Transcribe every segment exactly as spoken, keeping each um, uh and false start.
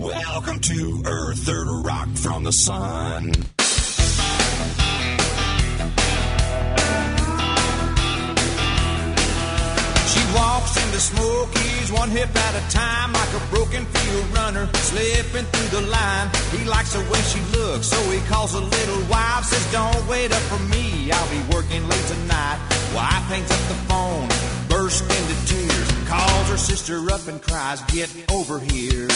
Welcome to Earth, third rock from the sun. She walks into Smokies one hip at a time, like a broken field runner slipping through the line. He likes the way she looks, so he calls a little wife, says don't wait up for me, I'll be working late tonight. Wife hangs up the phone, bursts into tears, calls her sister up and cries, get over here.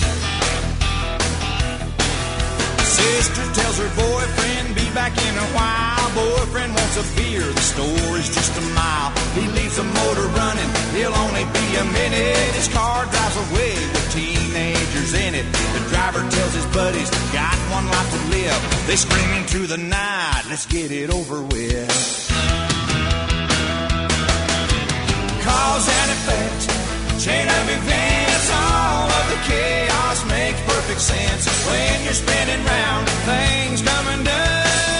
Sister tells her boyfriend, be back in a while. Boyfriend wants a beer, the store is just a mile. He leaves the motor running, he'll only be a minute. His car drives away with teenagers in it. The driver tells his buddies, got one life to live. They screaming through the night, let's get it over with. Cause and effect, chain of events, all of the chaos makes perfect sense when you're spinning round, things come undone.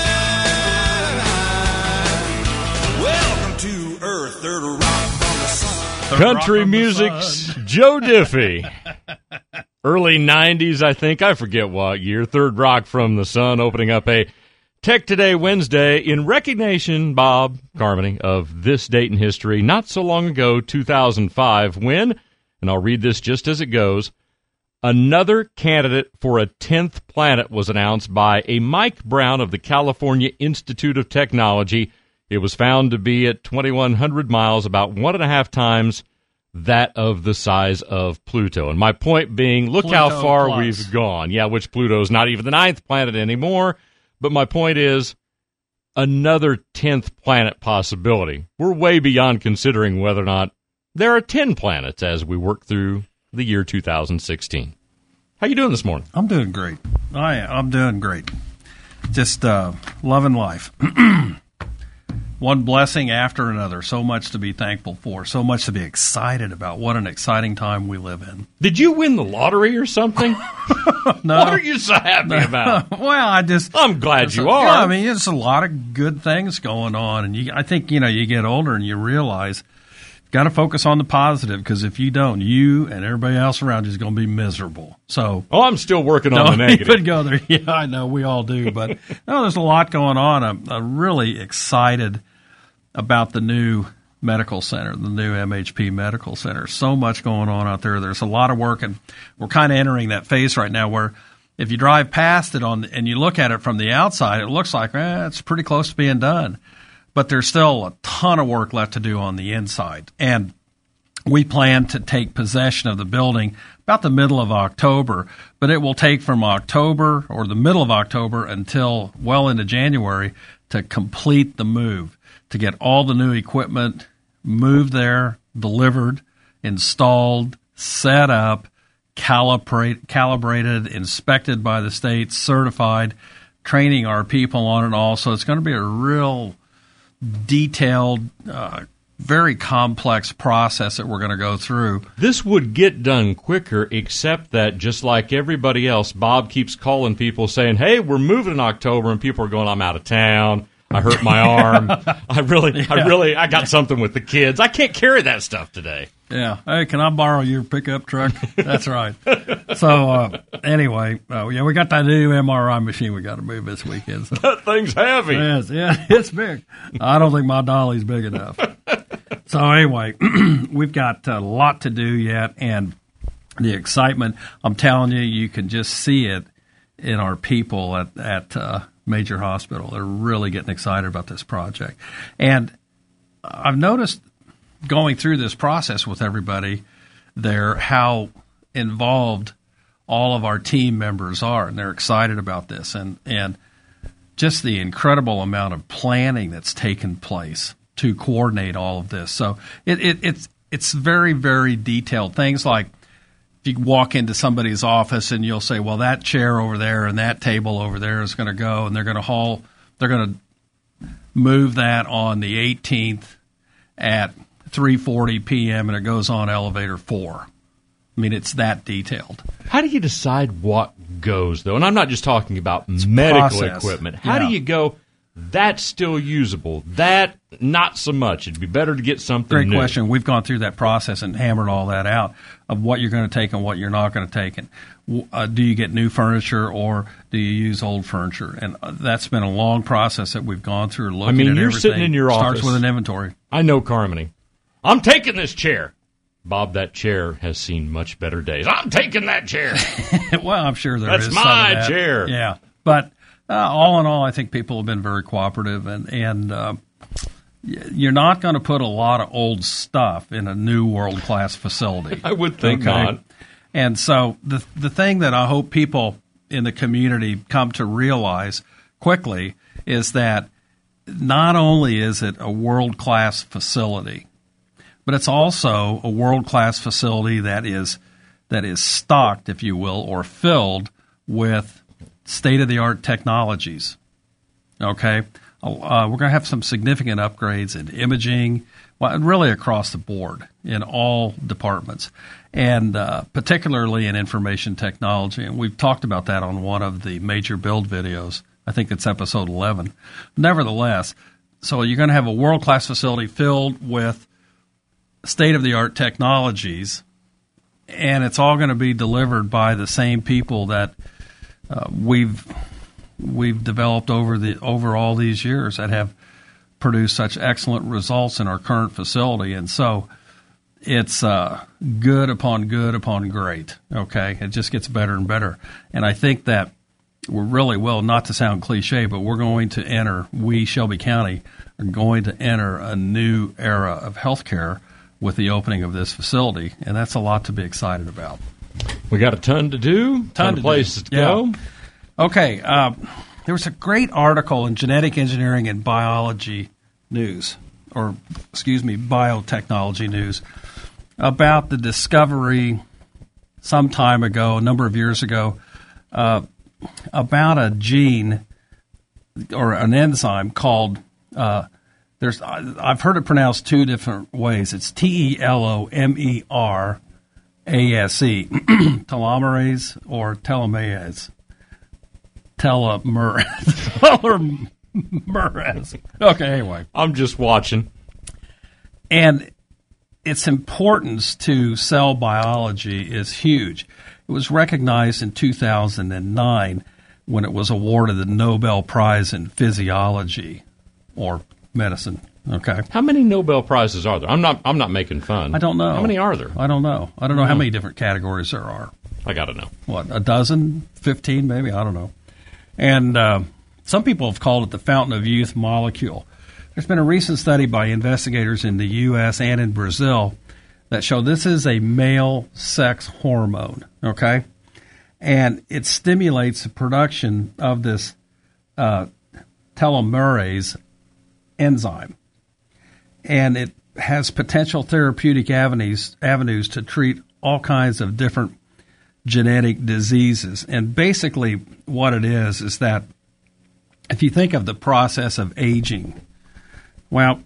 Welcome to Earth, third rock from the sun. Country music's Joe Diffie. Early nineties, I think. I forget what year. Third Rock from the Sun, opening up a Tech Today Wednesday in recognition, Bob Carmody, of this date in history. Not so long ago, two thousand five, when, and I'll read this just as it goes, another candidate for a tenth planet was announced by a Mike Brown of the California Institute of Technology. It was found to be at twenty-one hundred miles, about one and a half times that of the size of Pluto. And my point being, look Pluto how far plus. we've gone. Yeah, which Pluto's not even the ninth planet anymore. But my point is, another tenth planet possibility. We're way beyond considering whether or not there are ten planets as we work through the year two thousand sixteen. How you doing this morning? I'm doing great. I I'm doing great. Just uh, loving life. One blessing after another. So much to be thankful for. So much to be excited about. What an exciting time we live in. Did you win the lottery or something? No. What are you so happy about? Well, I just. I'm glad you a, are. Yeah, I mean, it's a lot of good things going on, and you, I think you know you get older and you realize you've got to focus on the positive, because if you don't, you and everybody else around you is going to be miserable. So. Oh, I'm still working on Don't the negative. even go there. Yeah, I know. We all do. But no, there's a lot going on. I'm, I'm really excited about the new medical center, the new M H P Medical Center. So much going on out there. There's a lot of work, and we're kind of entering that phase right now where if you drive past it on and you look at it from the outside, it looks like eh, it's pretty close to being done. But there's still a ton of work left to do on the inside. And we plan to take possession of the building about the middle of October, but it will take from October or the middle of October until well into January to complete the move, to get all the new equipment moved there, delivered, installed, set up, calibrate, calibrated, inspected by the state, certified, training our people on it all. So it's going to be a real detailed, uh, very complex process that we're going to go through. This would get done quicker, except that just like everybody else, Bob keeps calling people saying, hey, we're moving in October, and people are going, I'm out of town. I hurt my arm. I really, yeah. I really, I got something with the kids. I can't carry that stuff today. Yeah. Hey, can I borrow your pickup truck? That's right. So, uh, anyway, uh, yeah, we got that new M R I machine we got to move this weekend. So. That thing's heavy. Yes, yeah, it's big. I don't think my dolly's big enough. So, anyway, we've got a lot to do yet, and the excitement, I'm telling you, you can just see it in our people at, at uh, Major Hospital. They're really getting excited about this project. And I've noticed going through this process with everybody there how involved all of our team members are, and they're excited about this, and, and just the incredible amount of planning that's taken place to coordinate all of this. So it, it, it's it's very, very detailed. Things like if you walk into somebody's office and you'll say, well, that chair over there and that table over there is going to go, and they're going to haul, they're going to move that on the eighteenth at three forty p.m. and it goes on elevator four. I mean, it's that detailed. How do you decide what goes, though? And I'm not just talking about it's medical process. equipment. How yeah. do you go, that's still usable. That, not so much. It'd be better to get something Great new. question. We've gone through that process and hammered all that out of what you're going to take and what you're not going to take. And uh, do you get new furniture or do you use old furniture? And uh, that's been a long process that we've gone through looking I mean, at you're everything. sitting in your Starts office. with an inventory. I know Carmody. I'm taking this chair. Bob, that chair has seen much better days. I'm taking that chair. Well, I'm sure there That's is my some of that. chair. Yeah. But uh, all in all, I think people have been very cooperative, and, and uh, you're not going to put a lot of old stuff in a new world-class facility. I would think okay? not. And so the the thing that I hope people in the community come to realize quickly is that not only is it a world-class facility, but it's also a world-class facility that is that is stocked, if you will, or filled with state-of-the-art technologies. Okay? Uh, we're going to have some significant upgrades in imaging, well, really across the board in all departments, and uh, particularly in information technology. And we've talked about that on one of the major build videos. I think it's episode eleven. Nevertheless, so you're going to have a world-class facility filled with state-of-the-art technologies, and it's all going to be delivered by the same people that uh, we've we've developed over the over all these years that have produced such excellent results in our current facility. And so it's uh, good upon good upon great. Okay, it just gets better and better. And I think that we're really, well, not to sound cliche, but we're going to enter, we, Shelby County, are going to enter a new era of healthcare with the opening of this facility, and that's a lot to be excited about. We got a ton to do, ton, ton to of places do. to yeah. go. Okay, uh, there was a great article in Genetic Engineering and Biology News, or excuse me, Biotechnology News, about the discovery some time ago, a number of years ago, uh, about a gene or an enzyme called uh, There's, I've heard it pronounced two different ways. It's T E L O M E R A S E, telomerase or telomerase. Telomerase. Telomerase. Okay, anyway. I'm just watching. And its importance to cell biology is huge. It was recognized in two thousand nine when it was awarded the Nobel Prize in Physiology or medicine. Okay. How many Nobel Prizes are there? I'm not. I'm not making fun. I don't know. How many are there? I don't know. I don't know how many different categories there are. I got to know. What, a dozen, fifteen, maybe? I don't know. And uh, some people have called it the fountain of youth molecule. There's been a recent study by investigators in the U S and in Brazil that show this is a male sex hormone. Okay, and it stimulates the production of this uh, telomerase enzyme, and it has potential therapeutic avenues avenues to treat all kinds of different genetic diseases. And basically what it is is that if you think of the process of aging, well,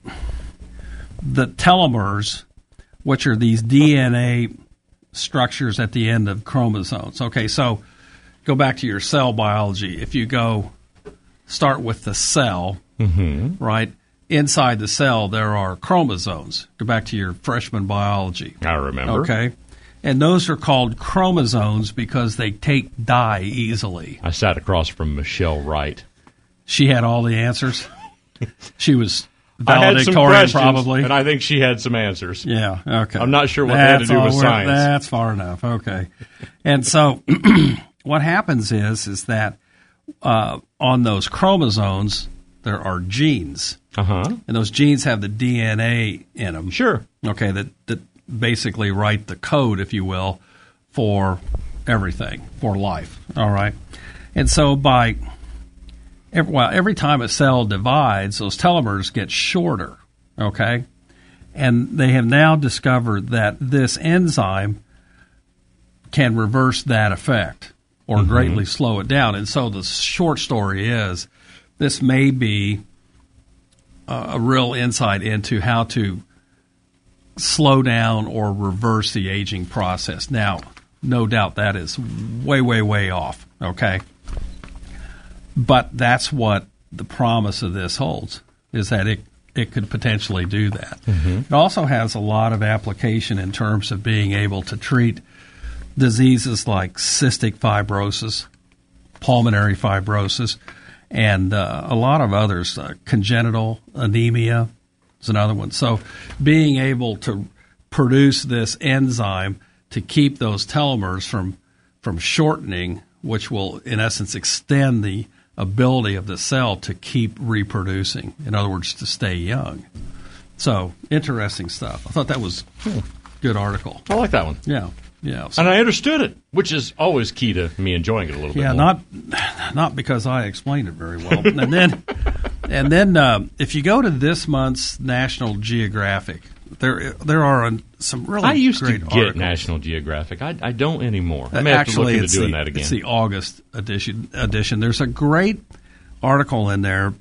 the telomeres, which are these D N A structures at the end of chromosomes. Okay, so go back to your cell biology. If you go start with the cell, mm-hmm. right? Inside the cell, there are chromosomes. Go back to your freshman biology. I remember. Okay. And those are called chromosomes because they take dye easily. I sat across from Michelle Wright. She had all the answers. She was I had some valedictorian, questions, probably. and I think she had some answers. Yeah, okay. I'm not sure what that's they had to do all with we're, science. That's far enough. Okay. And so what happens is is that uh, on those chromosomes, there are genes. Uh-huh. And those genes have the D N A in them. Sure. Okay, that, that basically write the code, if you will, for everything, for life. All right. And so by every, well, every time a cell divides, those telomeres get shorter. Okay. And they have now discovered that this enzyme can reverse that effect or mm-hmm. greatly slow it down. And so the short story is this may be a real insight into how to slow down or reverse the aging process. Now, no doubt that is way, way, way off, okay? But that's what the promise of this holds, is that it it could potentially do that. Mm-hmm. It also has a lot of application in terms of being able to treat diseases like cystic fibrosis, pulmonary fibrosis, and uh, a lot of others. Uh, congenital anemia is another one. So being able to produce this enzyme to keep those telomeres from from shortening, which will, in essence, extend the ability of the cell to keep reproducing. In other words, to stay young. So, interesting stuff. I thought that was a good article. I like that one. Yeah, yeah. So, and I understood it, which is always key to me enjoying it a little yeah, bit more. not not because I explained it very well. and then, and then, uh, if you go to this month's National Geographic, there there are some really I used great to get articles. National Geographic. I, I don't anymore. I may have Actually, to look it's into doing the, that again. It's the August edition. Edition. There's a great article in there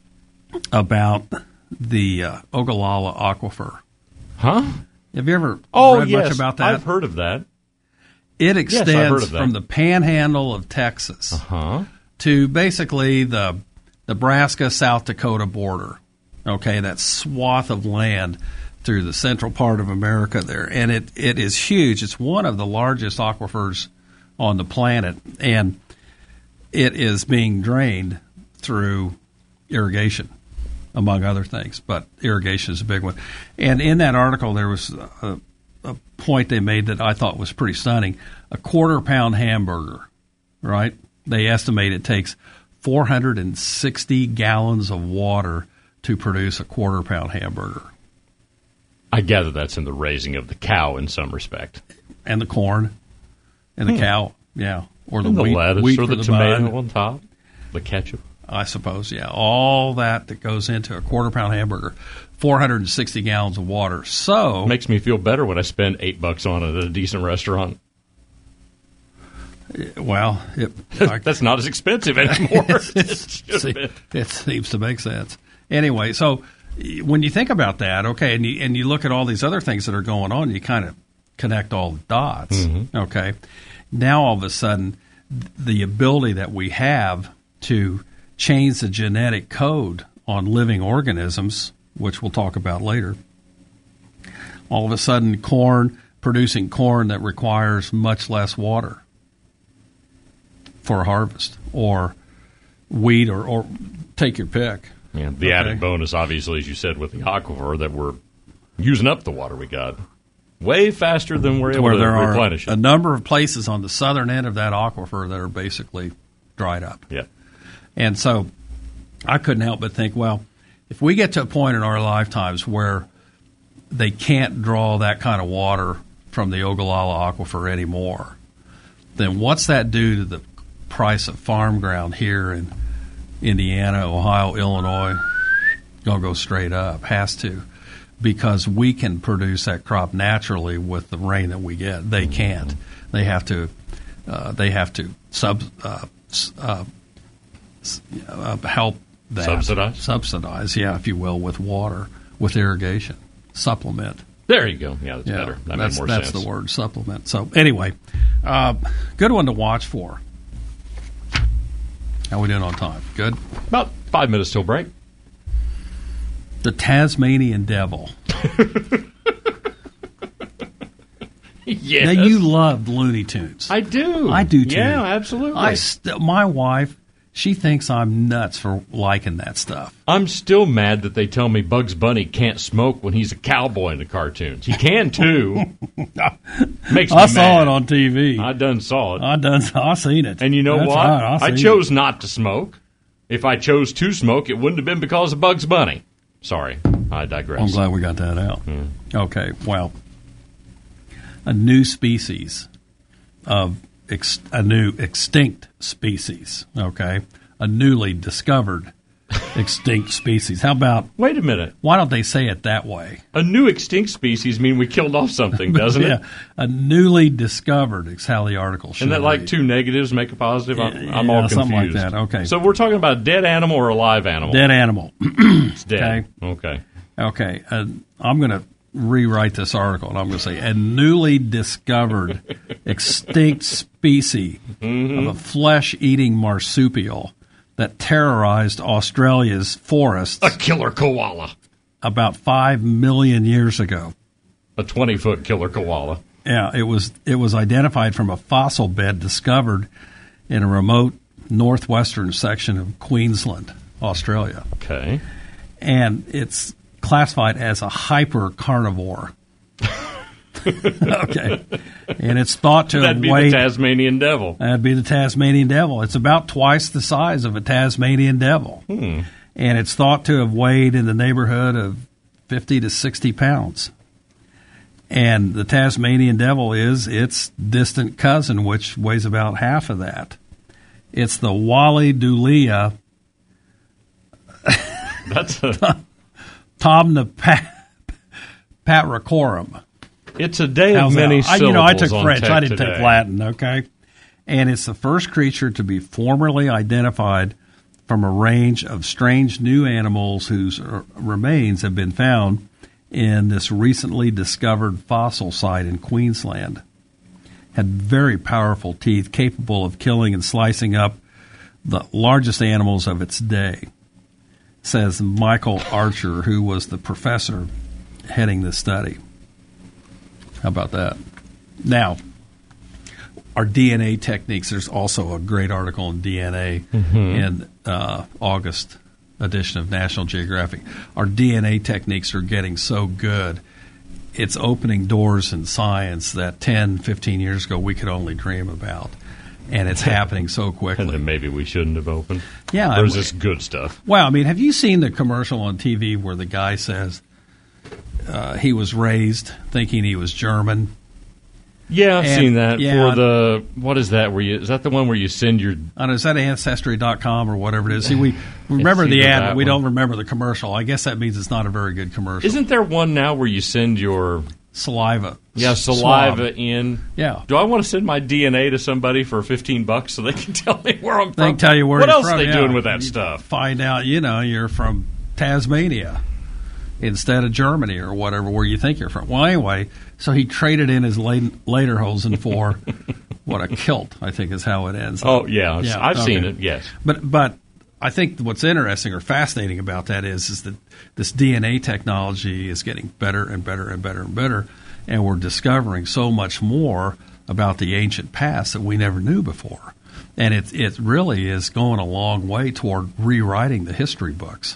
about the uh, Ogallala Aquifer. Huh? Have you ever Oh, read yes. much about that? I've heard of that. It extends Yes, I've heard of that. from the panhandle of Texas Huh? to basically the Nebraska, South Dakota border. Okay, that swath of land through the central part of America there. And it, it is huge. It's one of the largest aquifers on the planet. And it is being drained through irrigation, among other things. But irrigation is a big one. And in that article, there was a, a point they made that I thought was pretty stunning. A quarter-pound hamburger, right? They estimate it takes four hundred sixty gallons of water to produce a quarter-pound hamburger. I gather that's in the raising of the cow in some respect. And the corn and the Hmm. cow, yeah. Or the, And the wheat, lettuce wheat or for the, the tomato bun, on top, the ketchup. I suppose, yeah. All that that goes into a quarter-pound hamburger, four hundred sixty gallons of water. So Makes me feel better when I spend eight bucks on it at a decent restaurant. well, it, I, That's not as expensive anymore. it's, It's just see, been- it seems to make sense. Anyway, so when you think about that, okay, and you, and you look at all these other things that are going on, you kind of connect all the dots, Mm-hmm. okay? Now, all of a sudden, the ability that we have to change the genetic code on living organisms, which we'll talk about later, all of a sudden, corn, producing corn that requires much less water for harvest, or wheat, or, or take your pick. Yeah, the Okay. added bonus, obviously, as you said, with the aquifer, that we're using up the water we got way faster than we're able Where to there are replenish a it. number of places on the southern end of that aquifer that are basically dried up. Yeah. And so I couldn't help but think, well, if we get to a point in our lifetimes where they can't draw that kind of water from the Ogallala Aquifer anymore, then what's that do to the price of farm ground here in Indiana, Ohio, Illinois? Going to go straight up. Has to. Because we can produce that crop naturally with the rain that we get. They can't. They have to. Uh, they have to sub uh, uh, uh, help that Subsidize? subsidize, yeah, if you will, with water, with irrigation, supplement. There you go. Yeah, that's Yeah, better. That that's made more that's sense. the word, supplement. So anyway, uh, good one to watch for. How we doing on time? Good. About five minutes till break. The Tasmanian Devil. Yes. Now you loved Looney Tunes. I do. I do too. Yeah, absolutely. I st- my wife, she thinks I'm nuts for liking that stuff. I'm still mad that they tell me Bugs Bunny can't smoke when he's a cowboy in the cartoons. He can too. Makes me I saw mad. it on T V. I done saw it. I done. I seen it. And you know That's what? right, I seen chose not to smoke. If I chose to smoke, it wouldn't have been because of Bugs Bunny. Sorry, I digress. I'm glad we got that out. Hmm. Okay, well, a new species of ex- a new extinct species. Okay, a newly discovered extinct species. How about? Wait a minute. Why don't they say it that way? A new extinct species mean we killed off something, doesn't yeah, it? a newly discovered is how the article should Isn't that like read. two negatives make a positive? I'm, Yeah, I'm all confused. something like that. Okay. So we're talking about a dead animal or a live animal? Dead animal. It's dead. Okay. Okay, uh, I'm going to rewrite this article, and I'm going to say a newly discovered extinct species Mm-hmm. of a flesh-eating marsupial that terrorized Australia's forests. A killer koala. About five million years ago. A twenty-foot killer koala. Yeah, it was it was identified from a fossil bed discovered in a remote northwestern section of Queensland, Australia. Okay. And it's classified as a hyper-carnivore. Okay. And it's thought to That'd have be weighed, the Tasmanian devil. That'd be the Tasmanian devil. It's about twice the size of a Tasmanian devil. Hmm. And it's thought to have weighed in the neighborhood of fifty to sixty pounds. And the Tasmanian devil is its distant cousin, which weighs about half of that. It's the Wallydullia That's a, Tomnopatracorum. It's a day of How's many that? I, syllables. you know, I took on French. Tech I didn't Today. take Latin, okay? And it's the first creature to be formally identified from a range of strange new animals whose uh, remains have been found in this recently discovered fossil site in Queensland. Had very powerful teeth capable of killing and slicing up the largest animals of its day, says Michael Archer, who was the professor heading the study. How about that? Now, our D N A techniques, there's also a great article on D N A mm-hmm. in uh, August edition of National Geographic. Our D N A techniques are getting so good, it's opening doors in science that ten, fifteen years ago we could only dream about. And it's happening so quickly. And then maybe we shouldn't have opened. Yeah. There's this good stuff. Well, I mean, have you seen the commercial on T V where the guy says uh, he was raised thinking he was German? Yeah, I've And, seen that. yeah, For the, what is that? Where you, is that the one where you send your... I don't know, is that Ancestry dot com or whatever it is? See, we remember It's the either ad, that but we one. don't remember the commercial. I guess that means it's not a very good commercial. Isn't there one now where you send your... Saliva. Yeah, S- saliva swab. in. Yeah. Do I want to send my D N A to somebody for fifteen bucks so they can tell me where I'm from? They can tell you where What you're else from. are they yeah. doing with that You stuff? Find out, you know, you're from Tasmania instead of Germany or whatever, where you think you're from. Well, anyway, so he traded in his lederhosen for what, a kilt, I think is how it ends. Oh, yeah. Yeah, I've okay. seen it, yes. But but I think what's interesting or fascinating about that is is that this D N A technology is getting better and better and better and better, and we're discovering so much more about the ancient past that we never knew before. And it it really is going a long way toward rewriting the history books.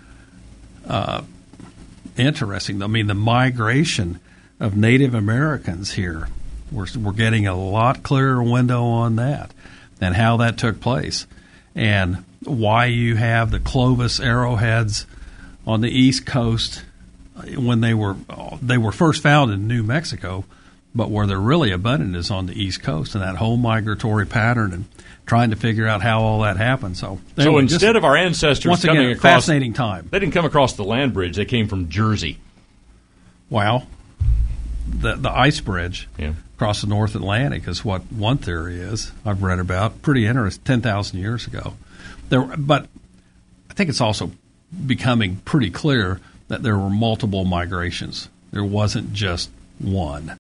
Uh, interesting. I mean, the migration of Native Americans here, we're, we're getting a lot clearer window on that and how that took place, and why you have the Clovis arrowheads on the East Coast when they were they were first found in New Mexico, but where they're really abundant is on the East Coast, and that whole migratory pattern, and trying to figure out how all that happened. So, So anyway, instead just, of our ancestors once coming again, across... fascinating time. They didn't come across the land bridge. They came from Jersey. Wow. The the ice bridge Yeah. across the North Atlantic is what one theory is. I've read about. Pretty interesting. ten thousand years ago. There, but I think it's also becoming pretty clear that there were multiple migrations. There wasn't just one.